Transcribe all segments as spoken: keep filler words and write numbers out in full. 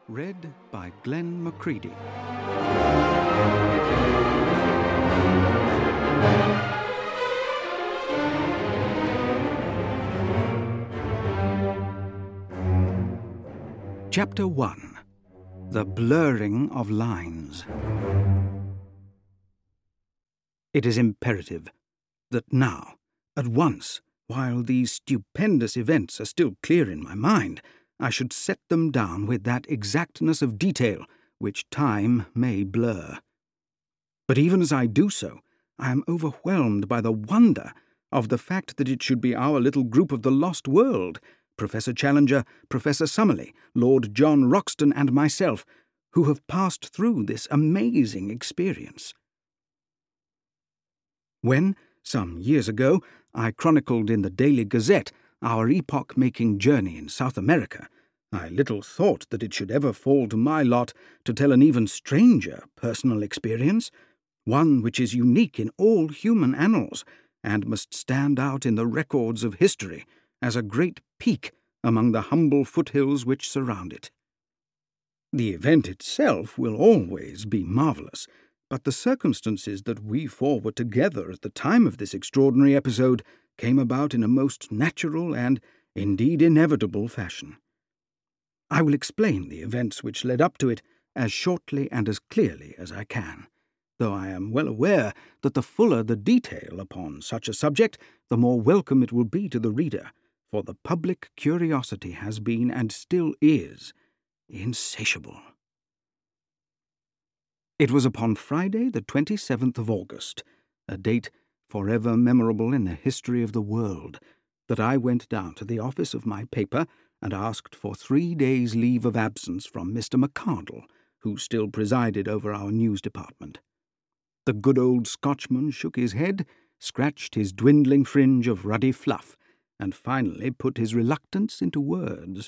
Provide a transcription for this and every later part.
Read by Glenn Macready. Chapter one. The Blurring of Lines. It is imperative that now, at once, while these stupendous events are still clear in my mind, I should set them down with that exactness of detail which time may blur. But even as I do so, I am overwhelmed by the wonder of the fact that it should be our little group of the lost world, Professor Challenger, Professor Summerlee, Lord John Roxton, and myself, who have passed through this amazing experience. When, some years ago, I chronicled in the Daily Gazette our epoch-making journey in South America, I little thought that it should ever fall to my lot to tell an even stranger personal experience, one which is unique in all human annals, and must stand out in the records of history as a great peak among the humble foothills which surround it. The event itself will always be marvellous, but the circumstances that we four were together at the time of this extraordinary episode came about in a most natural and, indeed, inevitable fashion. I will explain the events which led up to it as shortly and as clearly as I can, though I am well aware that the fuller the detail upon such a subject, the more welcome it will be to the reader, for the public curiosity has been, and still is, insatiable. It was upon Friday the twenty-seventh of August, a date forever memorable in the history of the world, that I went down to the office of my paper and asked for three days' leave of absence from Mister McArdle, who still presided over our news department. The good old Scotchman shook his head, scratched his dwindling fringe of ruddy fluff, and finally put his reluctance into words.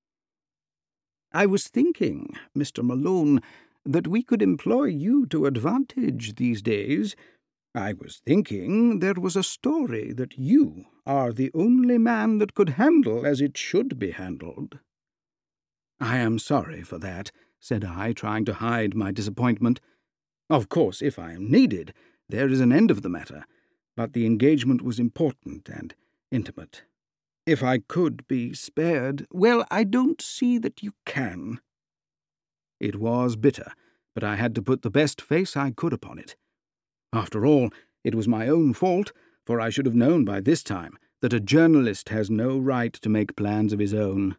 "I was thinking, Mister Malone, that we could employ you to advantage these days. I was thinking there was a story that you are the only man that could handle as it should be handled." "I am sorry for that," said I, trying to hide my disappointment. "Of course, if I am needed, there is an end of the matter, but the engagement was important and intimate. If I could be spared—" "Well, I don't see that you can." It was bitter, but I had to put the best face I could upon it. After all, it was my own fault, for I should have known by this time that a journalist has no right to make plans of his own.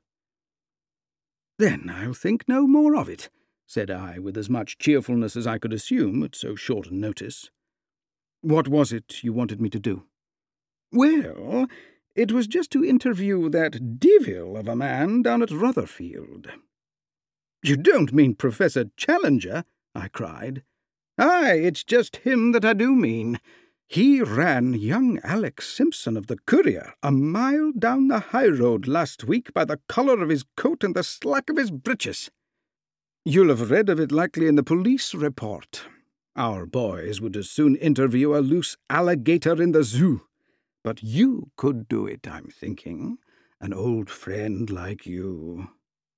"Then I'll think no more of it," said I, with as much cheerfulness as I could assume at so short a notice. "What was it you wanted me to do?" "Well, it was just to interview that devil of a man down at Rotherfield." "You don't mean Professor Challenger?" I cried. "Aye, it's just him that I do mean. He ran young Alex Simpson of the Courier a mile down the high road last week by the collar of his coat and the slack of his breeches. You'll have read of it likely in the police report. Our boys would as soon interview a loose alligator in the zoo. But you could do it, I'm thinking, an old friend like you."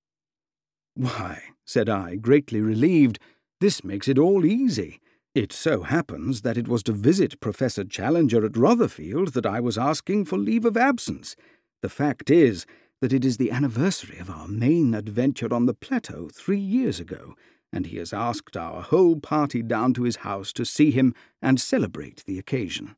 "Why," said I, greatly relieved, "this makes it all easy. It so happens that it was to visit Professor Challenger at Rotherfield that I was asking for leave of absence. The fact is that it is the anniversary of our main adventure on the plateau three years ago, and he has asked our whole party down to his house to see him and celebrate the occasion."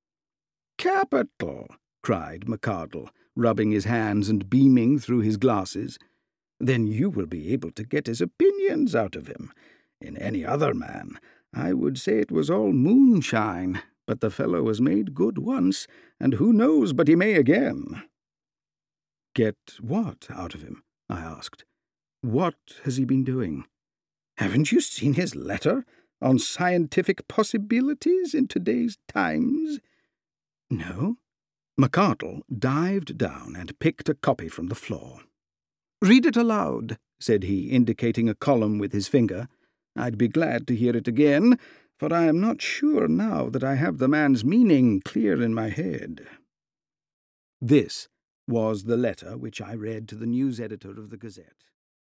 "Capital!" cried McArdle, rubbing his hands and beaming through his glasses. "Then you will be able to get his opinions out of him. In any other man, I would say it was all moonshine, but the fellow has made good once, and who knows but he may again." "Get what out of him?" I asked. "What has he been doing?" "Haven't you seen his letter on scientific possibilities in today's Times?" "No." McArdle dived down and picked a copy from the floor. "Read it aloud," said he, indicating a column with his finger. "I'd be glad to hear it again, for I am not sure now that I have the man's meaning clear in my head." This was the letter which I read to the news editor of the Gazette.